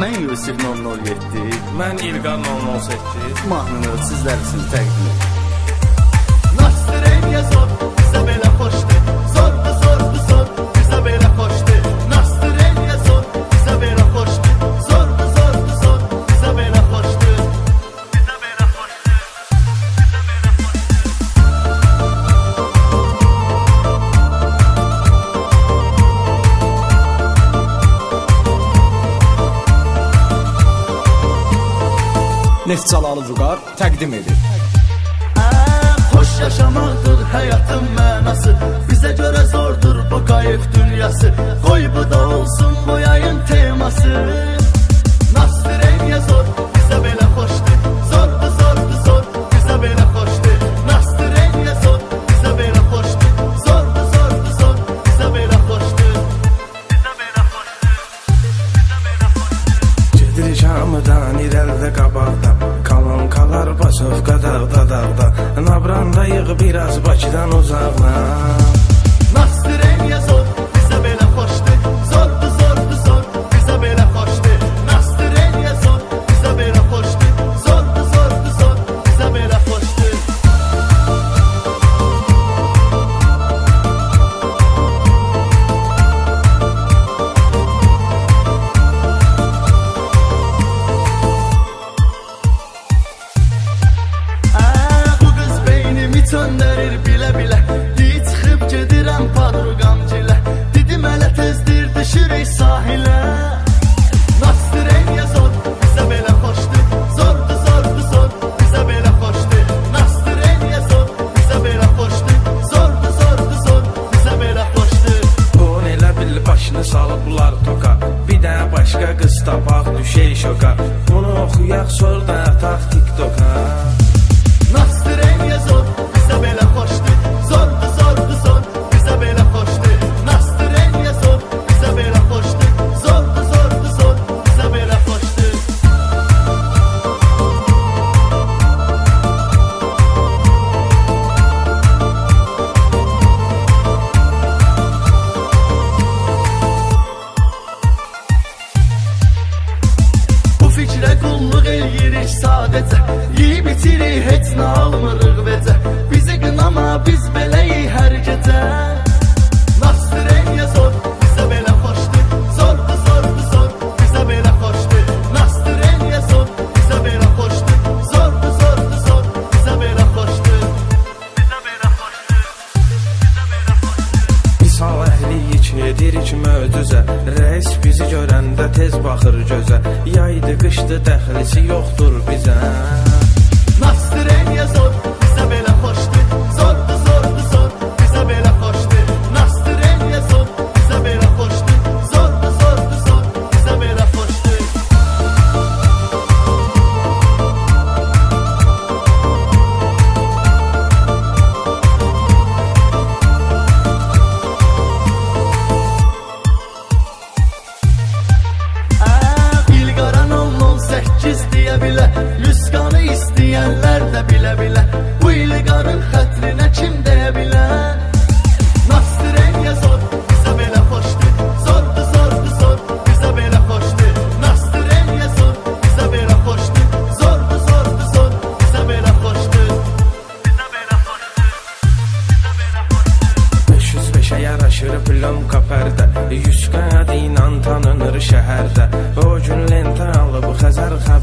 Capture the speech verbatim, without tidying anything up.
Mən Yusif nol nol yeddi. Mən İlqar nol nol səkkiz. Mahnını sizlər üçün təqdim edir. Nastirenya zor, bizə belə xoşdur. Zordu, zordu, zor, bizə belə xoşdur. Nastirenya zor, bizə belə xoşdur. Zordu, zordu, zor, bizə belə xoşdur. Bizə belə xoşdur. Bizə belə xoşdur. Neft Cəlalı Vüqar təqdim edir. Xoş yaşamaqdır həyatın mənası. Bizə görə zordur bu qayıf dünyası. Qoy bu da olsun bu yayın teması. Nastirenya zor, bizə belə xoşdur. Zordu, zordu, zor, bizə belə xoşdur. Nastirenya zor, bizə belə xoşdur. Zordu, zordu, zor, bizə belə xoşdur. Bizə belə xoşdur. Bizə belə xoşdur. Gedir Şamıdan irəlidə qabaqda, kalan kalar Basovka dağda dağda, Nabranda yığ biraz Bakıdan uzaqdan. Nastirenya zor, bizə belə xoşdur. Zordu, zordu, zor, bizə belə xoşdur. Nastirenya zor, bizə belə xoşdur. Zordu, zordu, zor, bizə belə xoşdur. Söndərir bilə-bilə, deyə çıxıb gedirəm padruqamcilə. Dedim hələ tezdir düşürük sahilə. Nastirenya zor, bizə belə xoşdur. Zordu, zordu, zor, bizə belə xoşdur. Nastirenya zor, bizə belə xoşdur. Zordu, zordu, zor, bizə belə xoşdur. On elə bil başını salıblar toka, bir də başqa qız tapaq düşək şoka. Bunu oxuyaq sonra ataq TikToka. Nastirenya zor, bizə belə xoşdur. Zordu, zordu, zor, bizə belə xoşdur. Nastirenya zor, bizə belə xoşdur. Zordu, zordu, zor, bizə belə xoşdur. Bu fikrə qulluq eləyirik sadəcə, yeyib itirik, heç nə almırıq vecə. Bizi qınama, biz beləyik hər gecə. Nastirenya zor, bizə belə xoşdur. Zordu, zordu, zor, bizə belə xoşdur. Nastirenya zor, bizə belə xoşdur. Zordu, zordu, zor, bizə belə xoşdur. Bizə belə xoşdur. Bizə belə xoşdur. Misal əhliyi edirik möcüzə, rəis bizi görəndə tez baxır gözə. Yaydı, qışdı, dəxlisi yoxdur bizə. Nastirenya zor, bizə belə xoşdur. Zordu, zordu, zor, bizə belə xoşdur. Nastirenya zor, bizə belə xoşdur. Zordu, zordu, zor, bizə belə xoşdur. İlqara nol nol səkkiz deyə bilə, Lüskanı istəyənlər də bilə-bilə. Bu İlqarın xətrinə kim deyə bilər? Nastirenya zor, bizə belə xoşdur. Zordu, zordu, zor, bizə belə xoşdur. Nastirenya zor, bizə belə xoşdur. Zordu, zordu, zor, bizə belə xoşdur. Bizə belə xoşdur. Bizə belə xoşdur. beş yüz beşə yaraşır plomka pərdə, yüz qadıyla tanınır şəhərdə. O gün lentə alıb Xəzər